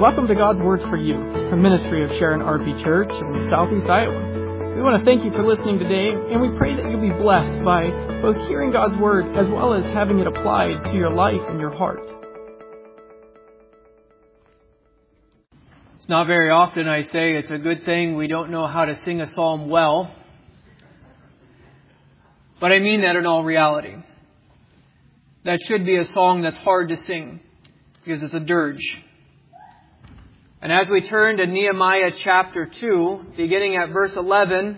Welcome to God's Words for You, a ministry of Sharon RP Church in Southeast Iowa. We want to thank you for listening today, and we pray that you'll be blessed by both hearing God's Word as well as having it applied to your life and your heart. It's not very often I say it's a good thing we don't know how to sing a psalm well, but I mean that in all reality. That should be a song that's hard to sing because it's a dirge. And as we turn to Nehemiah chapter 2, beginning at verse 11,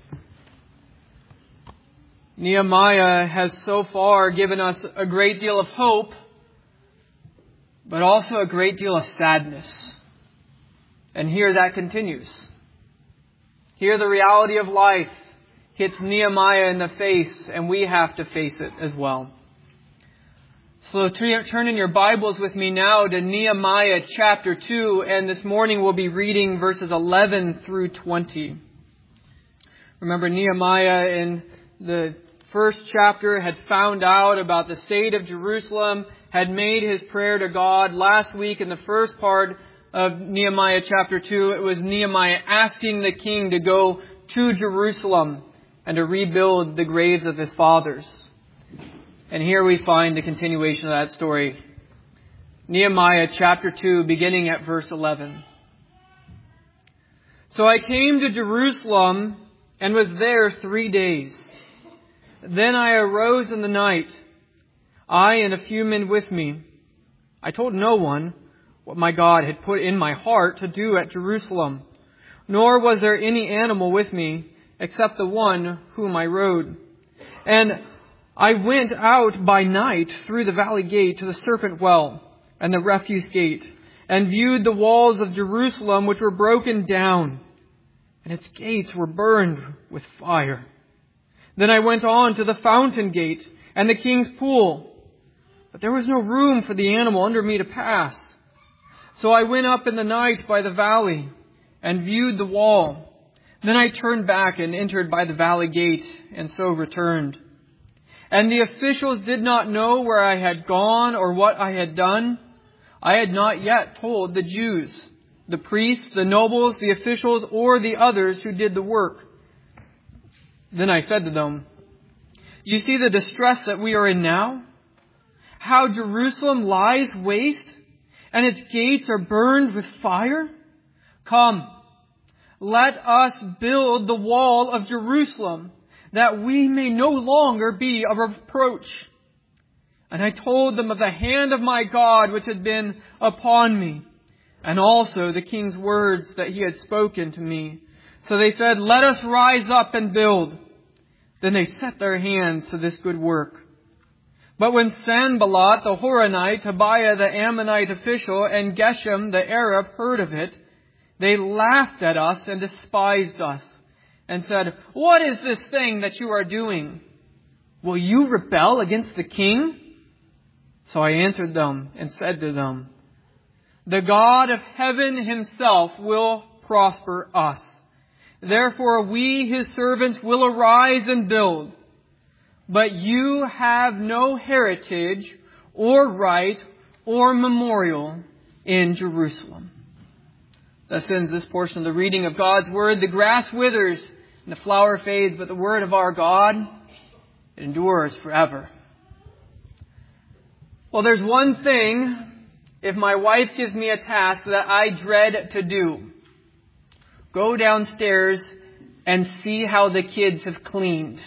Nehemiah has so far given us a great deal of hope, but also a great deal of sadness. And here that continues. Here the reality of life hits Nehemiah in the face, and we have to face it as well. So turn in your Bibles with me now to Nehemiah chapter 2, and this morning we'll be reading verses 11 through 20. Remember, Nehemiah in the first chapter had found out about the state of Jerusalem, had made his prayer to God. Last week in the first part of Nehemiah chapter 2, it was Nehemiah asking the king to go to Jerusalem and to rebuild the graves of his fathers. And here we find the continuation of that story. Nehemiah chapter 2, beginning at verse 11. So I came to Jerusalem and was there 3 days. Then I arose in the night, I and a few men with me. I told no one what my God had put in my heart to do at Jerusalem, nor was there any animal with me except the one whom I rode. And I went out by night through the valley gate to the serpent well and the refuse gate, and viewed the walls of Jerusalem which were broken down, and its gates were burned with fire. Then I went on to the fountain gate and the king's pool, but there was no room for the animal under me to pass. So I went up in the night by the valley and viewed the wall. Then I turned back and entered by the valley gate, and so returned. And the officials did not know where I had gone or what I had done. I had not yet told the Jews, the priests, the nobles, the officials, or the others who did the work. Then I said to them, you see the distress that we are in now? How Jerusalem lies waste, and its gates are burned with fire? Come, let us build the wall of Jerusalem, that we may no longer be a reproach. And I told them of the hand of my God which had been upon me, and also the king's words that he had spoken to me. So they said, let us rise up and build. Then they set their hands to this good work. But when Sanballat the Horonite, Tobiah the Ammonite official, and Geshem the Arab heard of it, they laughed at us and despised us, and said, what is this thing that you are doing? Will you rebel against the king? So I answered them and said to them, the God of heaven himself will prosper us. Therefore we, his servants, will arise and build. But you have no heritage or right or memorial in Jerusalem. Thus ends this portion of the reading of God's Word. The grass withers and the flower fades, but the word of our God endures forever. Well, there's one thing, if my wife gives me a task, that I dread to do. Go downstairs and see how the kids have cleaned.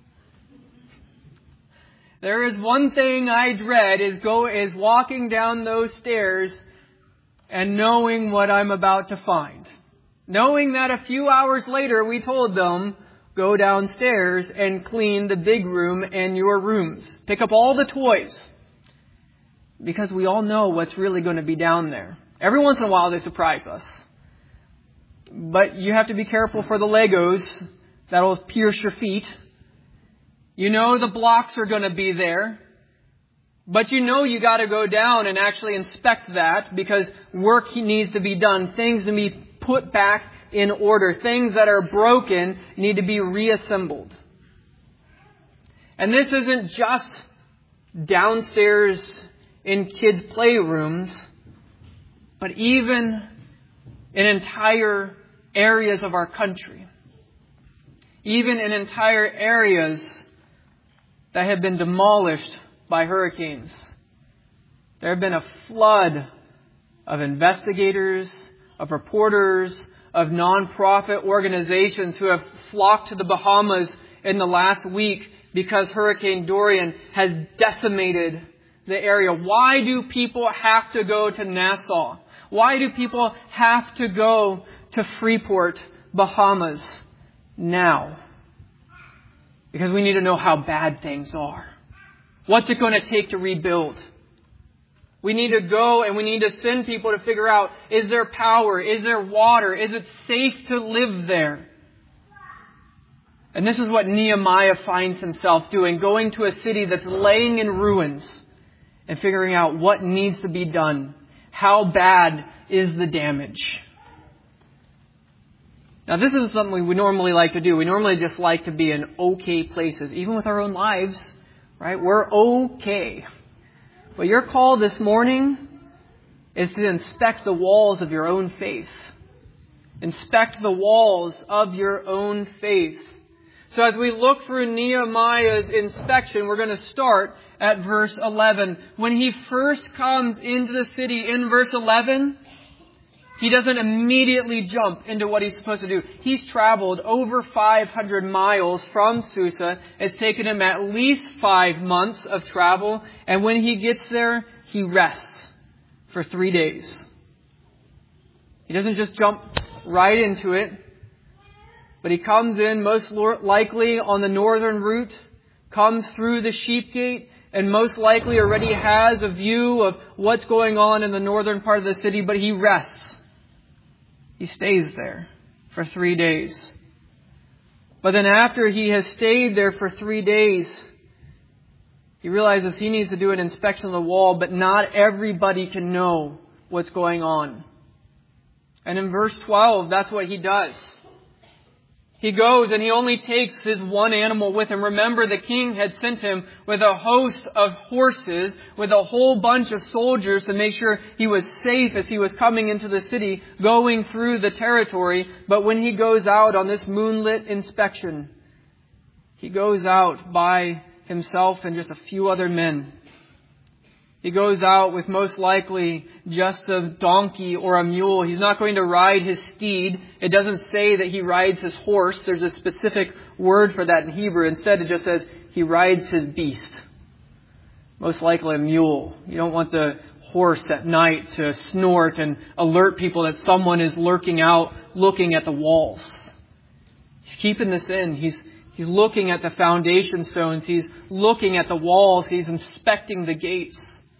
There is one thing I dread is walking down those stairs and knowing what I'm about to find. Knowing that a few hours later we told them, go downstairs and clean the big room and your rooms. Pick up all the toys. Because we all know what's really going to be down there. Every once in a while they surprise us. But you have to be careful for the Legos that'll pierce your feet. You know the blocks are going to be there. But you know you got to go down and actually inspect that because work needs to be done. Things to be put back in order. Things that are broken need to be reassembled. And this isn't just downstairs in kids' playrooms. but even in entire areas of our country, even in entire areas that have been demolished by hurricanes. There have been a flood of investigators, of reporters, of nonprofit organizations who have flocked to the Bahamas in the last week because Hurricane Dorian has decimated the area. Why do people have to go to Nassau? Why do people have to go to Freeport, Bahamas now? Because we need to know how bad things are. What's it going to take to rebuild? We need to go and we need to send people to figure out, is there power? Is there water? Is it safe to live there? And this is what Nehemiah finds himself doing, going to a city that's laying in ruins and figuring out what needs to be done. How bad is the damage? Now, this is something we normally like to do. We normally just like to be in okay places, even with our own lives, right? We're okay. But your call this morning is to inspect the walls of your own faith. Inspect the walls of your own faith. So as we look through Nehemiah's inspection, we're going to start at verse 11. When he first comes into the city in verse 11, he doesn't immediately jump into what he's supposed to do. He's traveled over 500 miles from Susa. It's taken him at least 5 months of travel. And when he gets there, he rests for 3 days. He doesn't just jump right into it. But he comes in most likely on the northern route, comes through the sheep gate, and most likely already has a view of what's going on in the northern part of the city, but he rests. He stays there for 3 days. But then after he has stayed there for 3 days, he realizes he needs to do an inspection of the wall, but not everybody can know what's going on. And in verse 12, that's what he does. He goes and he only takes his one animal with him. Remember, the king had sent him with a host of horses, with a whole bunch of soldiers to make sure he was safe as he was coming into the city, going through the territory. But when he goes out on this moonlit inspection, he goes out by himself and just a few other men. He goes out with most likely just a donkey or a mule. He's not going to ride his steed. It doesn't say that he rides his horse. There's a specific word for that in Hebrew. Instead, it just says he rides his beast. Most likely a mule. You don't want the horse at night to snort and alert people that someone is lurking out, looking at the walls. He's keeping this in. He's looking at the foundation stones. He's looking at the walls. He's inspecting the gates.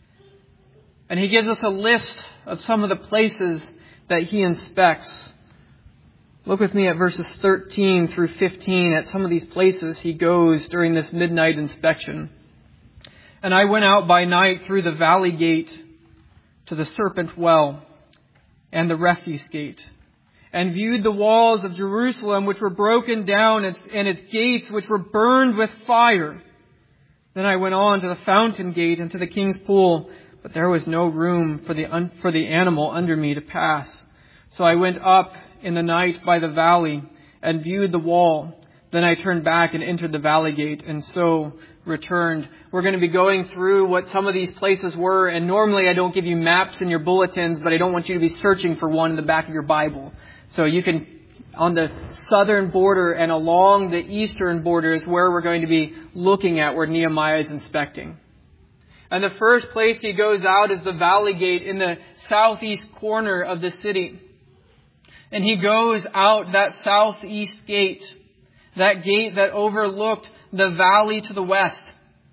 And he gives us a list of some of the places that he inspects. Look with me at verses 13 through 15 at some of these places he goes during this midnight inspection. And I went out by night through the valley gate to the serpent well and the refuse gate, and viewed the walls of Jerusalem which were broken down and its gates which were burned with fire. Then I went on to the fountain gate and to the king's pool, but there was no room for the animal under me to pass. So I went up in the night by the valley and viewed the wall. Then I turned back and entered the valley gate, and so returned. We're going to be going through what some of these places were, and normally I don't give you maps in your bulletins, but I don't want you to be searching for one in the back of your Bible. So you can, on the southern border and along the eastern border is where we're going to be looking at where Nehemiah is inspecting. And the first place he goes out is the valley gate in the southeast corner of the city. And he goes out that southeast gate, that gate that overlooked the valley to the west.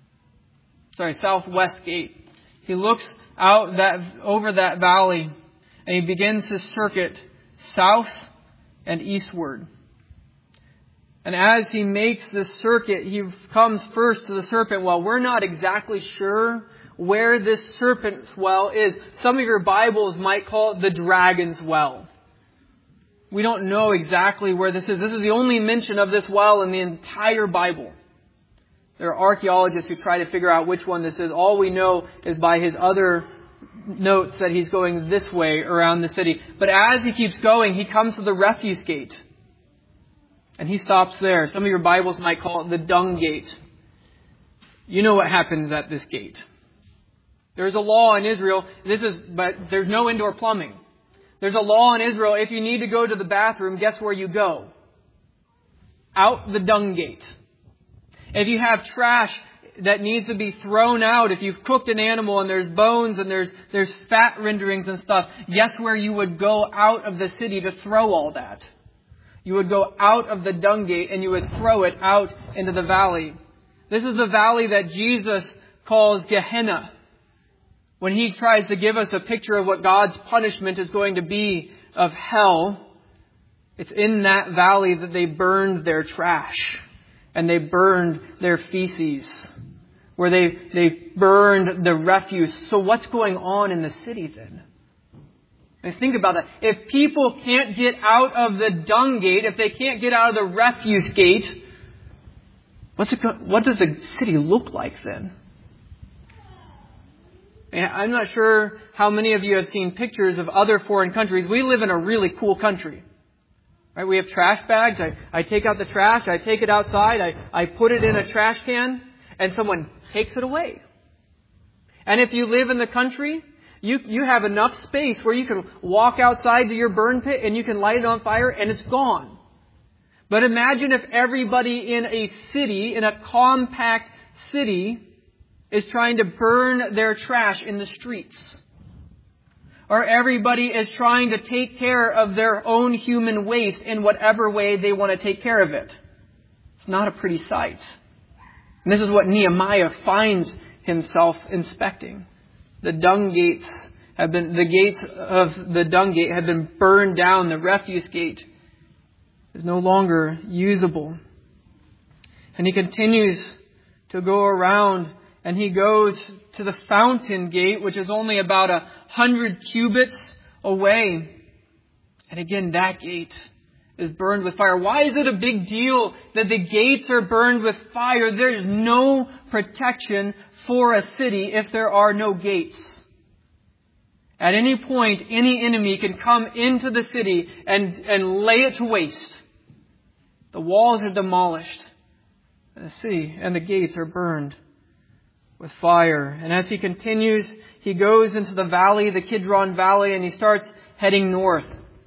Southwest gate. He looks out over that valley and he begins his circuit south and eastward. And as he makes this circuit, he comes first to the serpent well. We're not exactly sure where this serpent's well is. Some of your Bibles might call it the dragon's well. We don't know exactly where this is. This is the only mention of this well in the entire Bible. There are archaeologists who try to figure out which one this is. All we know is by his other notes that he's going this way around the city. But as he keeps going, he comes to the refuse gate. And he stops there. Some of your Bibles might call it the dung gate. You know what happens at this gate. There's a law in Israel, but there's no indoor plumbing. There's a law in Israel, if you need to go to the bathroom, guess where you go? Out the dung gate. If you have trash that needs to be thrown out, if you've cooked an animal and there's bones and there's fat renderings and stuff, guess where you would go out of the city to throw all that? You would go out of the dung gate and you would throw it out into the valley. This is the valley that Jesus calls Gehenna, when he tries to give us a picture of what God's punishment is going to be of hell. It's in that valley that they burned their trash and they burned their feces, where they burned the refuse. So what's going on in the city then? And think about that. If people can't get out of the dung gate, if they can't get out of the refuse gate, what does the city look like then? I'm not sure how many of you have seen pictures of other foreign countries. We live in a really cool country. Right? We have trash bags. I take out the trash. I take it outside. I put it in a trash can. And someone takes it away. And if you live in the country, you have enough space where you can walk outside to your burn pit and you can light it on fire and it's gone. But imagine if everybody in a city, in a compact city, is trying to burn their trash in the streets. Or everybody is trying to take care of their own human waste in whatever way they want to take care of it. It's not a pretty sight. And this is what Nehemiah finds himself inspecting. The gates of the dung gate have been burned down. The refuse gate is no longer usable. And he continues to go around, and he goes to the fountain gate, which is only about 100 cubits away. And again, that gate is burned with fire. Why is it a big deal that the gates are burned with fire? There is no protection for a city if there are no gates. At any point, any enemy can come into the city and lay it to waste. The walls are demolished. The city and the gates are burned with fire. And as he continues, he goes into the valley, the Kidron Valley, and he starts heading north.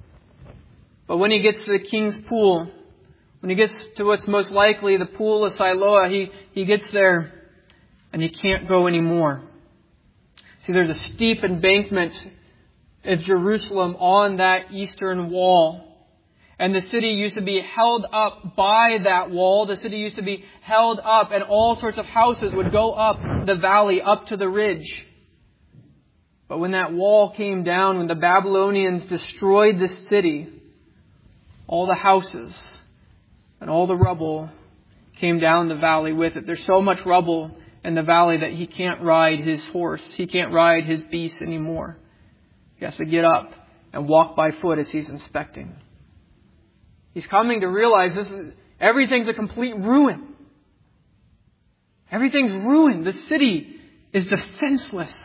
But when he gets to the King's Pool, when he gets to what's most likely the Pool of Siloah, he gets there and he can't go anymore. See, there's a steep embankment of Jerusalem on that eastern wall. And the city used to be held up by that wall. The city used to be held up, and all sorts of houses would go up the valley, up to the ridge. But when that wall came down, when the Babylonians destroyed the city, all the houses and all the rubble came down the valley with it. There's so much rubble in the valley that he can't ride his horse. He can't ride his beast anymore. He has to get up and walk by foot as he's inspecting. He's coming to realize everything's a complete ruin. Everything's ruined. The city is defenseless.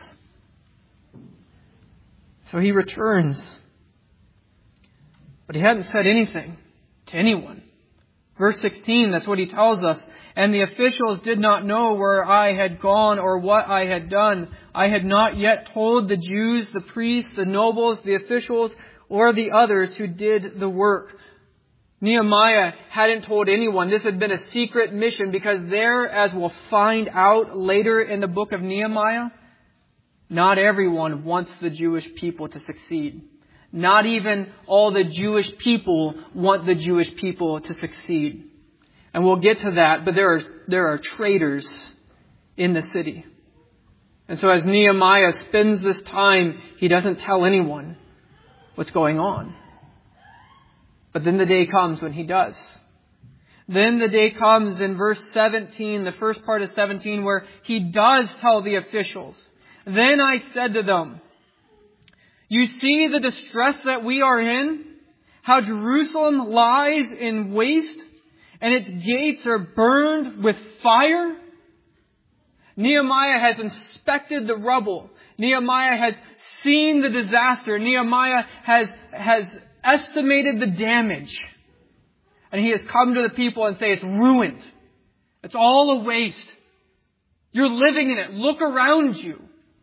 So he returns. But he hadn't said anything to anyone. Verse 16, that's what he tells us. And the officials did not know where I had gone or what I had done. I had not yet told the Jews, the priests, the nobles, the officials, or the others who did the work. Nehemiah hadn't told anyone. This had been a secret mission because there, as we'll find out later in the book of Nehemiah, not everyone wants the Jewish people to succeed. Not even all the Jewish people want the Jewish people to succeed. And we'll get to that, but there are traitors in the city. And so as Nehemiah spends this time, he doesn't tell anyone what's going on. But then the day comes when he does. Then the day comes in verse 17, the first part of 17, where he does tell the officials. Then I said to them, you see the distress that we are in? How Jerusalem lies in waste and its gates are burned with fire? Nehemiah has inspected the rubble. Nehemiah has seen the disaster. Nehemiah has estimated the damage. And he has come to the people and say, it's ruined. It's all a waste. You're living in it. Look around you.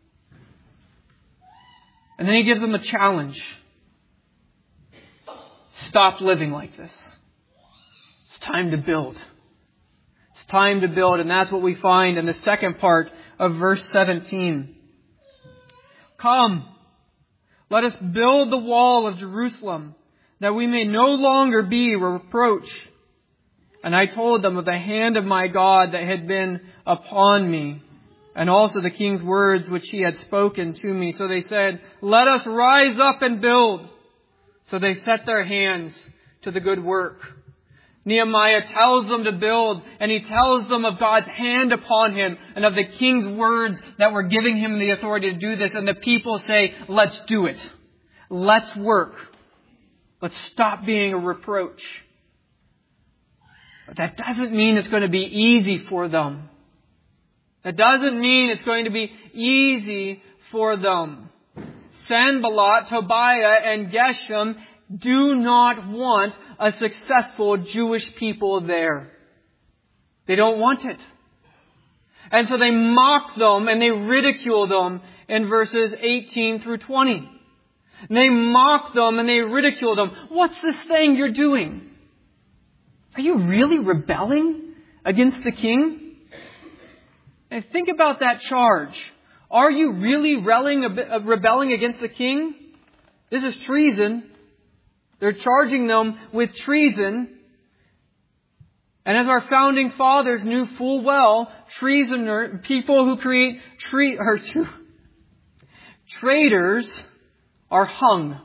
And then he gives them a challenge. Stop living like this. It's time to build. It's time to build. And that's what we find in the second part of verse 17. Come, let us build the wall of Jerusalem, that we may no longer be a reproach. And I told them of the hand of my God that had been upon me, and also the king's words which he had spoken to me. So they said, let us rise up and build. So they set their hands to the good work. Nehemiah tells them to build, and he tells them of God's hand upon him and of the king's words that were giving him the authority to do this. And the people say, let's do it. Let's work. Let's stop being a reproach. But that doesn't mean it's going to be easy for them. That doesn't mean it's going to be easy for them. Sanballat, Tobiah, and Geshem do not want a successful Jewish people there. They don't want it. And so they mock them and they ridicule them in verses 18 through 20. And they mock them and they ridicule them. What's this thing you're doing? Are you really rebelling against the king? And think about that charge. Are you really rebelling against the king? This is treason. They're charging them with treason. And as our founding fathers knew full well, people who create traitors are hung.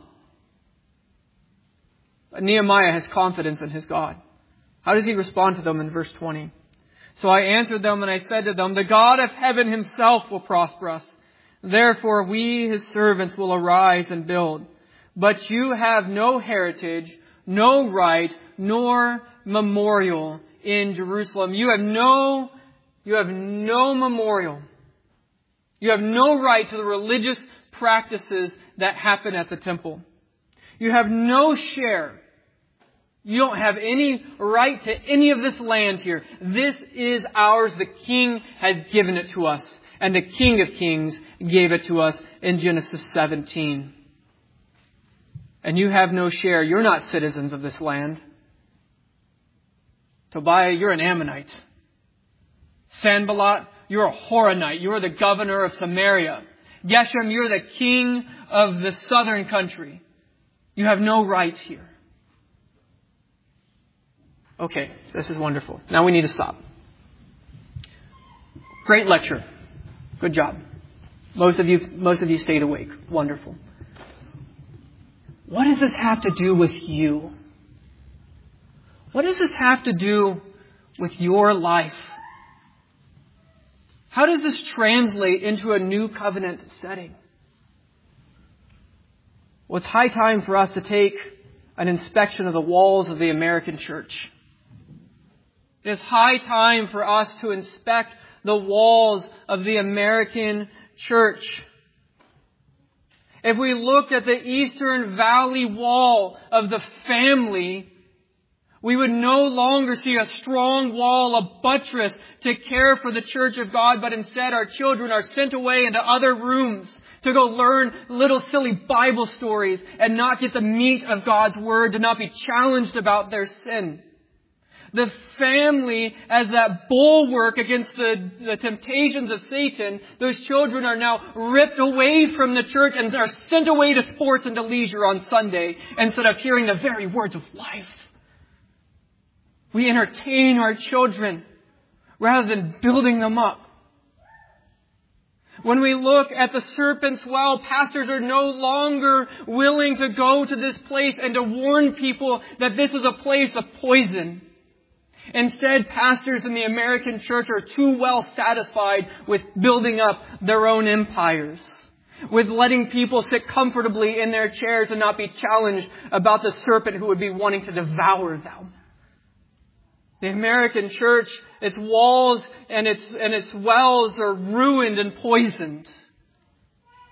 But Nehemiah has confidence in his God. How does he respond to them in verse 20? So I answered them and I said to them, the God of heaven himself will prosper us. Therefore we, his servants, will arise and build. But you have no heritage, no right, nor memorial in Jerusalem. You have no memorial. You have no right to the religious practices that happen at the temple. You have no share. You don't have any right to any of this land here. This is ours. The King has given it to us. And the King of Kings gave it to us in Genesis 17. And you have no share. You're not citizens of this land. Tobiah, you're an Ammonite. Sanballat, you're a Horonite. You're the governor of Samaria. Geshem, you're the king of the southern country. You have no right here. Okay, this is wonderful. Now we need to stop. Great lecture. Good job. Most of you stayed awake. Wonderful. What does this have to do with you? What does this have to do with your life? How does this translate into a new covenant setting? Well, it's high time for us to take an inspection of the walls of the American church. It is high time for us to inspect the walls of the American church. If we looked at the Eastern Valley Wall of the family, we would no longer see a strong wall, a buttress to care for the church of God, but instead our children are sent away into other rooms to go learn little silly Bible stories and not get the meat of God's Word, to not be challenged about their sin. The family as that bulwark against the temptations of Satan, those children are now ripped away from the church and are sent away to sports and to leisure on Sunday instead of hearing the very words of life. We entertain our children rather than building them up. When we look at the serpent's well, pastors are no longer willing to go to this place and to warn people that this is a place of poison. Instead, pastors in the American church are too well satisfied with building up their own empires, with letting people sit comfortably in their chairs and not be challenged about the serpent who would be wanting to devour them. The American church, its walls and its wells are ruined and poisoned.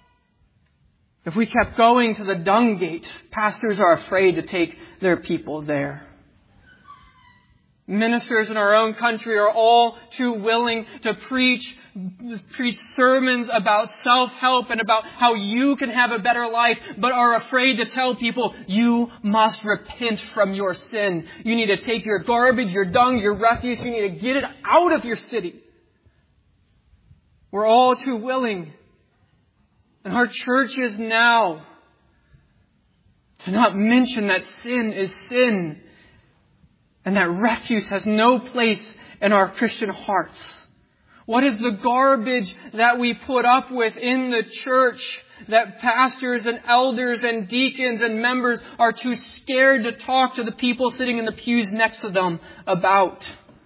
If we kept going to the dung gate, pastors are afraid to take their people there. Ministers in our own country are all too willing to preach sermons about self-help and about how you can have a better life, but are afraid to tell people, you must repent from your sin. You need to take your garbage, your dung, your refuse, you need to get it out of your city. We're all too willing. And our churches now to not mention that sin is sin and that refuse has no place in our Christian hearts. What is the garbage that we put up with in the church that pastors and elders and deacons and members are too scared to talk to the people sitting in the pews next to them about?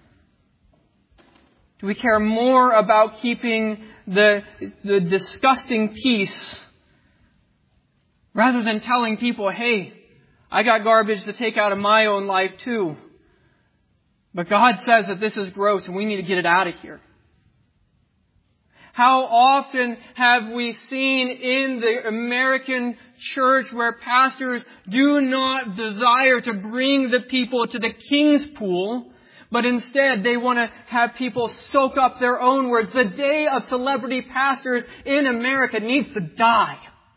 Do we care more about keeping the disgusting peace rather than telling people, hey, I got garbage to take out of my own life too. But God says that this is gross and we need to get it out of here. How often have we seen in the American church where pastors do not desire to bring the people to the king's pool, but instead they want to have people soak up their own words? The day of celebrity pastors in America needs to die.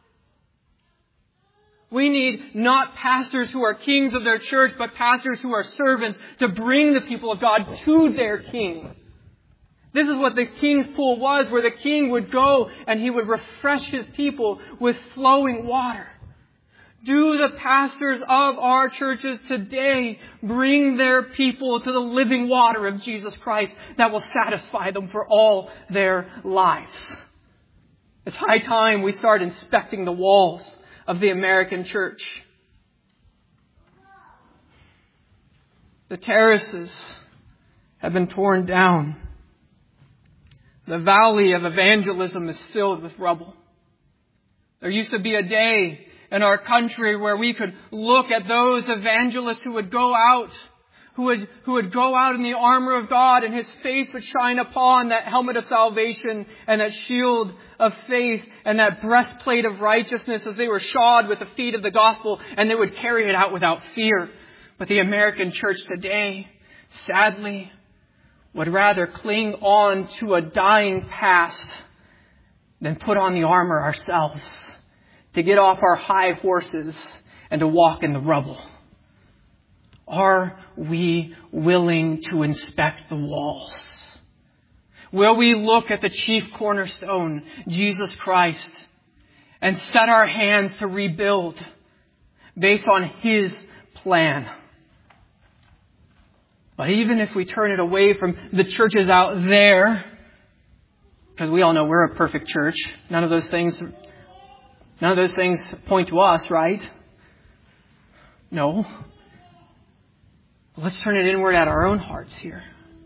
We need not pastors who are kings of their church, but pastors who are servants to bring the people of God to their king. This is what the king's pool was, where the king would go and he would refresh his people with flowing water. Do the pastors of our churches today bring their people to the living water of Jesus Christ that will satisfy them for all their lives? It's high time we start inspecting the walls of the American church. The terraces have been torn down. The valley of evangelism is filled with rubble. There used to be a day in our country where we could look at those evangelists who would go out, who would go out in the armor of God, and his face would shine upon that helmet of salvation and that shield of faith and that breastplate of righteousness as they were shod with the feet of the gospel, and they would carry it out without fear. But the American church today, sadly, would rather cling on to a dying past than put on the armor ourselves, to get off our high horses and to walk in the rubble. Are we willing to inspect the walls? Will we look at the chief cornerstone, Jesus Christ, and set our hands to rebuild based on His plan? But even if we turn it away from the churches out there, because we all know we're a perfect church, none of those things point to us, right? No. Let's turn it inward at our own hearts here.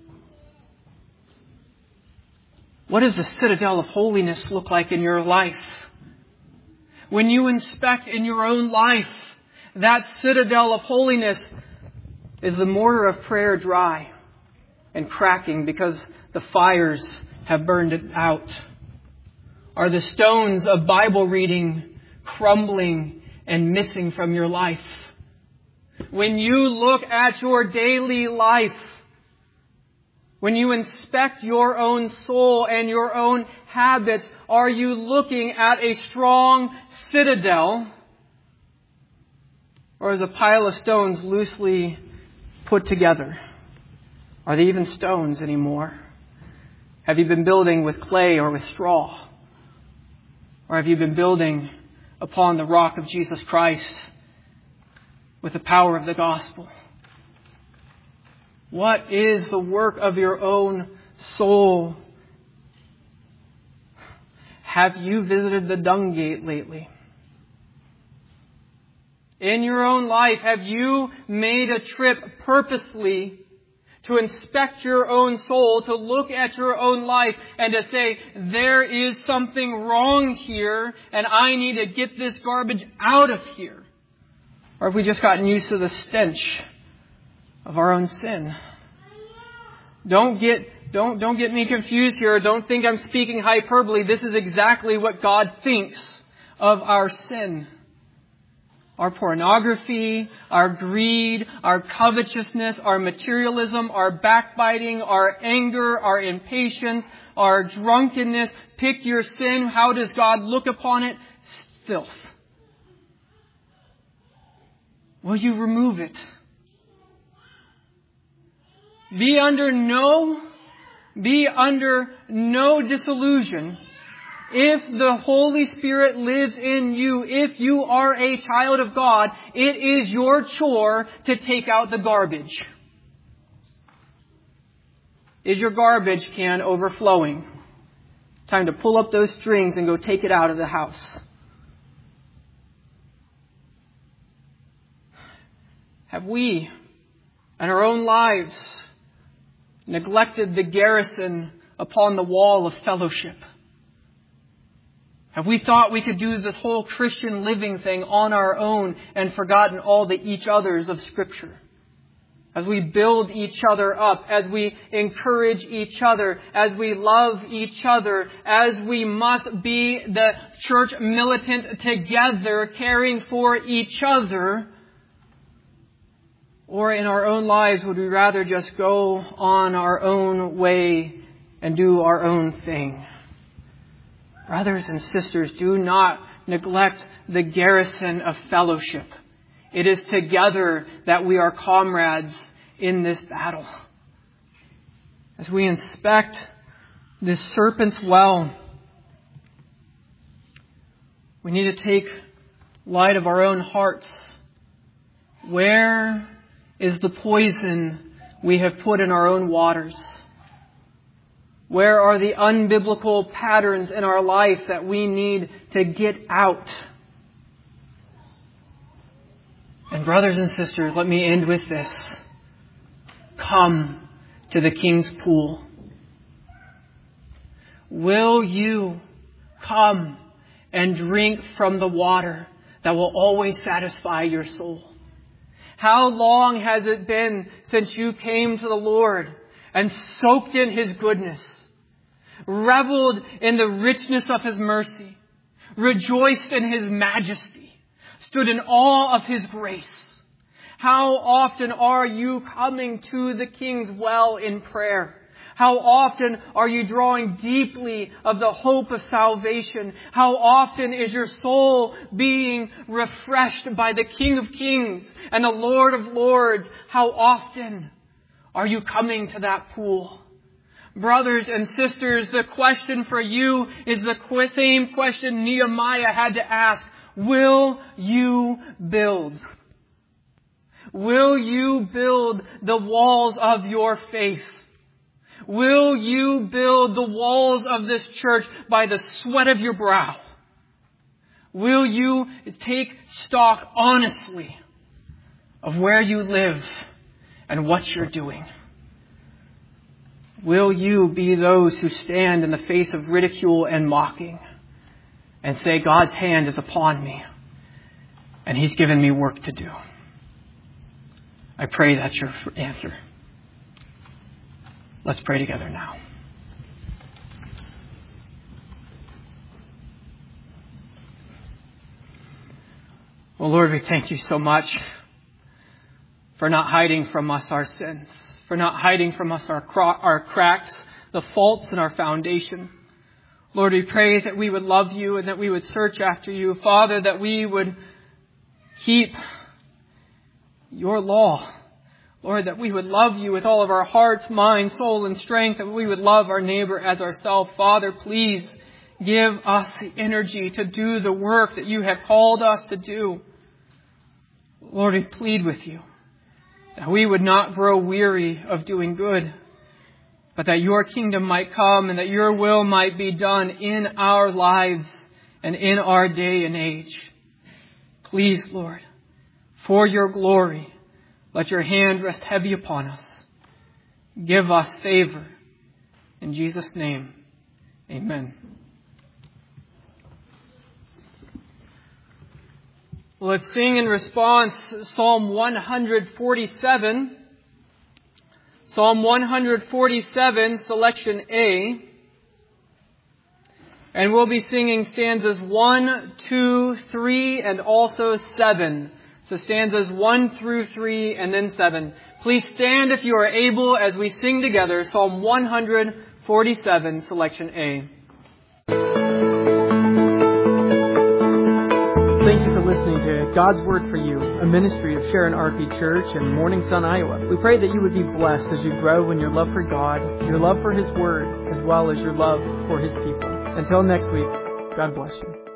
What does the citadel of holiness look like in your life? When you inspect in your own life, that citadel of holiness, is the mortar of prayer dry and cracking because the fires have burned it out? Are the stones of Bible reading crumbling and missing from your life? When you look at your daily life, when you inspect your own soul and your own habits, are you looking at a strong citadel, or is a pile of stones loosely put together? Are they even stones anymore? Have you been building with clay or with straw? Or have you been building upon the rock of Jesus Christ with the power of the gospel? What is the work of your own soul? Have you visited the dung gate lately? In your own life, have you made a trip purposely to inspect your own soul, to look at your own life and to say, there is something wrong here and I need to get this garbage out of here? Or have we just gotten used to the stench of our own sin? Don't get me confused here. Don't think I'm speaking hyperbole. This is exactly what God thinks of our sin. Our pornography, our greed, our covetousness, our materialism, our backbiting, our anger, our impatience, our drunkenness. Pick your sin. How does God look upon it? Filth. Will you remove it? Be under no disillusion. If the Holy Spirit lives in you, if you are a child of God, it is your chore to take out the garbage. Is your garbage can overflowing? Time to pull up those strings and go take it out of the house. Have we, in our own lives, neglected the garrison upon the wall of fellowship? Have we thought we could do this whole Christian living thing on our own and forgotten all the each others of Scripture? As we build each other up, as we encourage each other, as we love each other, as we must be the church militant together, caring for each other, or in our own lives, would we rather just go on our own way and do our own thing? Brothers and sisters, do not neglect the garrison of fellowship. It is together that we are comrades in this battle. As we inspect this serpent's well, we need to take light of our own hearts. Where is the poison we have put in our own waters? Where are the unbiblical patterns in our life that we need to get out? And brothers and sisters, let me end with this. Come to the King's pool. Will you come and drink from the water that will always satisfy your soul? How long has it been since you came to the Lord and soaked in His goodness, reveled in the richness of His mercy, rejoiced in His majesty, stood in awe of His grace? How often are you coming to the King's well in prayer? How often are you drawing deeply of the hope of salvation? How often is your soul being refreshed by the King of Kings and the Lord of Lords? How often are you coming to that pool? Brothers and sisters, the question for you is the same question Nehemiah had to ask. Will you build? Will you build the walls of your faith? Will you build the walls of this church by the sweat of your brow? Will you take stock honestly of where you live and what you're doing? Will you be those who stand in the face of ridicule and mocking and say, God's hand is upon me and He's given me work to do? I pray that's your answer. Let's pray together now. Well, Lord, we thank you so much for not hiding from us our sins, for not hiding from us our cracks, the faults in our foundation. Lord, we pray that we would love you and that we would search after you. Father, that we would keep your law. Lord, that we would love you with all of our hearts, mind, soul, and strength, that we would love our neighbor as ourselves. Father, please give us the energy to do the work that you have called us to do. Lord, we plead with you that we would not grow weary of doing good, but that your kingdom might come and that your will might be done in our lives and in our day and age. Please, Lord, for your glory, let your hand rest heavy upon us. Give us favor. In Jesus' name, amen. Let's sing in response Psalm 147. Psalm 147, selection A. And we'll be singing stanzas 1, 2, 3, and also 7. So stanzas 1 through 3 and then 7. Please stand if you are able as we sing together Psalm 147, selection A. Thank you for listening to God's Word for You, a ministry of Sharon RP Church in Morning Sun, Iowa. We pray that you would be blessed as you grow in your love for God, your love for His Word, as well as your love for His people. Until next week, God bless you.